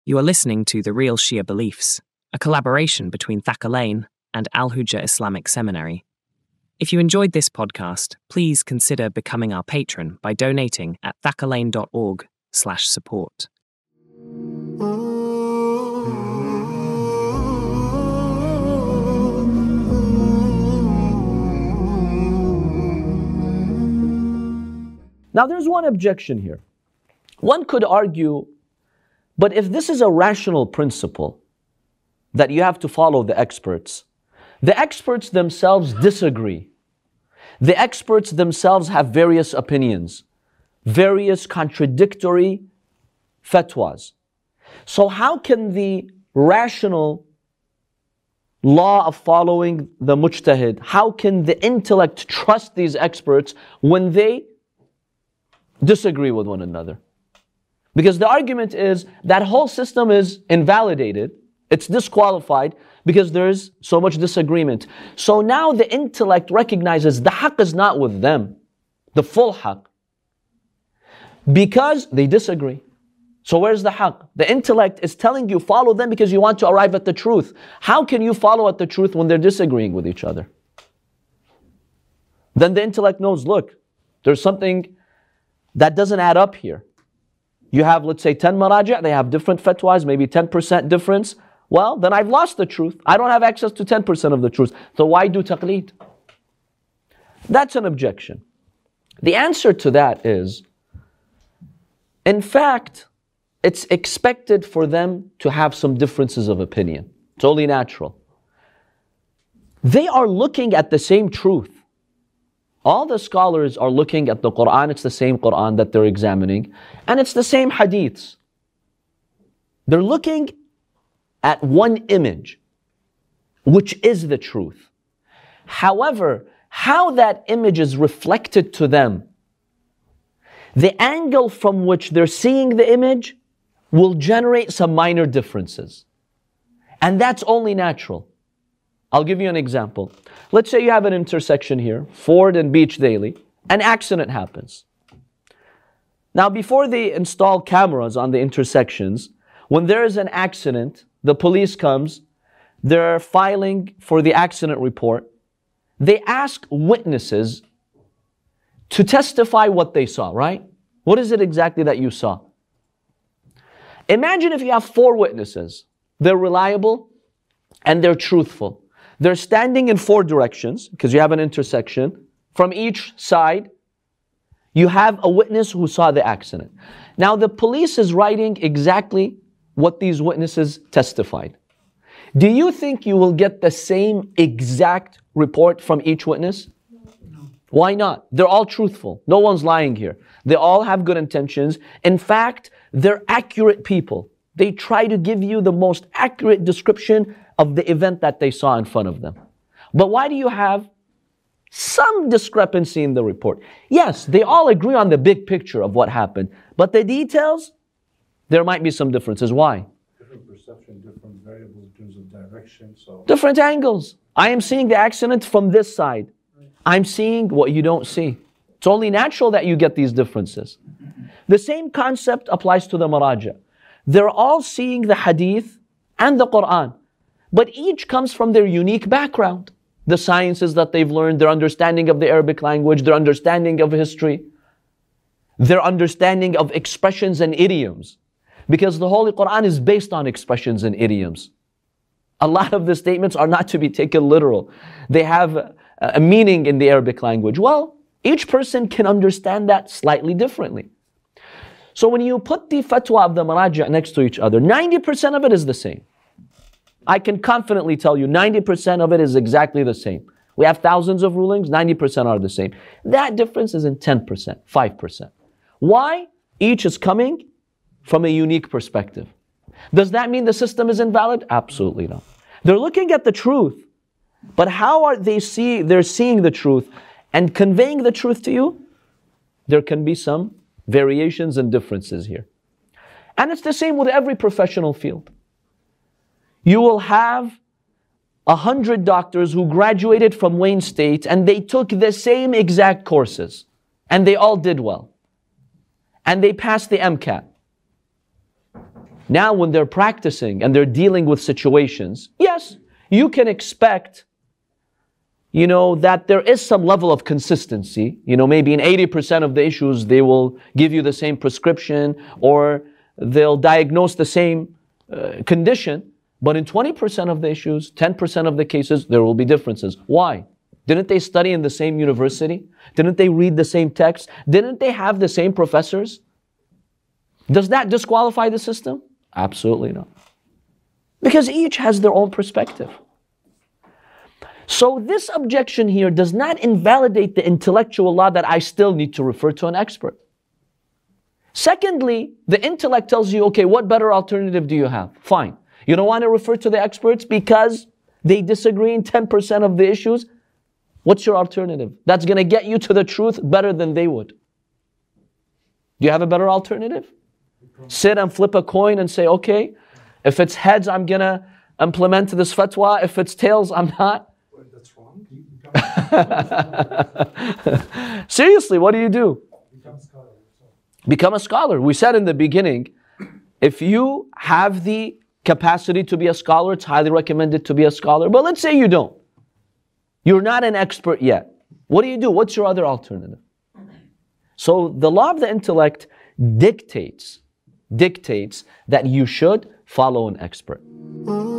You are listening to The Real Shia Beliefs, a collaboration between Thakalain and Al Hujjah Islamic Seminary. If you enjoyed this podcast, please consider becoming our patron by donating at thakalain.org/support. Now there's one objection here. One could argue, but if this is a rational principle, that you have to follow the experts themselves disagree. The experts themselves have various opinions, various contradictory fatwas. So how can the rational law of following the mujtahid, how can the intellect trust these experts when they disagree with one another? Because the argument is that whole system is invalidated, it's disqualified because there's so much disagreement. So now the intellect recognizes the haqq is not with them, the full haqq, because they disagree. So where's the haqq? The intellect is telling you follow them because you want to arrive at the truth. How can you follow at the truth when they're disagreeing with each other? Then the intellect knows, look, there's something that doesn't add up here. You have, let's say, 10 maraji', they have different fatwas, maybe 10% difference. Well, then I've lost the truth. I don't have access to 10% of the truth. So why do taqleed? That's an objection. The answer to that is, in fact, it's expected for them to have some differences of opinion. It's only natural. They are looking at the same truth. All the scholars are looking at the Quran, it's the same Quran that they're examining, and it's the same hadiths. They're looking at one image, which is the truth. However, how that image is reflected to them, the angle from which they're seeing the image will generate some minor differences. And that's only natural. I'll give you an example. Let's say you have an intersection here, Ford and Beach Daily. An accident happens. Now, before they install cameras on the intersections, when there is an accident, the police comes, they're filing for the accident report. They ask witnesses to testify what they saw, right? What is it exactly that you saw? Imagine if you have 4 witnesses. They're reliable and they're truthful. They're standing in 4 directions, because you have an intersection. From each side, you have a witness who saw the accident. Now the police is writing exactly what these witnesses testified. Do you think you will get the same exact report from each witness? No. Why not? They're all truthful. No one's lying here. They all have good intentions. In fact, they're accurate people. They try to give you the most accurate description of the event that they saw in front of them. But why do you have some discrepancy in the report? Yes, they all agree on the big picture of what happened, but the details, there might be some differences. Why? Different perception, different variables in terms of direction. So different angles. I am seeing the accident from this side. I'm seeing what you don't see. It's only natural that you get these differences. The same concept applies to the maraji'. They're all seeing the hadith and the Quran, but each comes from their unique background. The sciences that they've learned, their understanding of the Arabic language, their understanding of history, their understanding of expressions and idioms. Because the Holy Quran is based on expressions and idioms. A lot of the statements are not to be taken literal. They have a meaning in the Arabic language. Well, each person can understand that slightly differently. So when you put the fatwa of the maraji' next to each other, 90% of it is the same. I can confidently tell you 90% of it is exactly the same. We have thousands of rulings, 90% are the same. That difference is in 10%, 5%. Why? Each is coming from a unique perspective. Does that mean the system is invalid? Absolutely not. They're looking at the truth, but how are they're seeing the truth and conveying the truth to you? There can be some variations and differences here. And it's the same with every professional field. You will have 100 doctors who graduated from Wayne State and they took the same exact courses and they all did well. And they passed the MCAT. Now when they're practicing and they're dealing with situations, yes, you can expect, that there is some level of consistency. Maybe in 80% of the issues they will give you the same prescription or they'll diagnose the same condition. But in 20% of the issues, 10% of the cases, there will be differences. Why? Didn't they study in the same university? Didn't they read the same text? Didn't they have the same professors? Does that disqualify the system? Absolutely not. Because each has their own perspective. So this objection here does not invalidate the intellectual law that I still need to refer to an expert. Secondly, the intellect tells you, okay, what better alternative do you have? Fine. You don't want to refer to the experts because they disagree in 10% of the issues? What's your alternative? That's going to get you to the truth better than they would. Do you have a better alternative? Sit and flip a coin and say, okay, if it's heads, I'm going to implement this fatwa. If it's tails, I'm not. Well, that's wrong. Seriously, what do you do? Become a scholar. Become a scholar. We said in the beginning, if you have the capacity to be a scholar, it's highly recommended to be a scholar. But let's say you don't. You're not an expert yet. What do? What's your other alternative? So the law of the intellect dictates that you should follow an expert.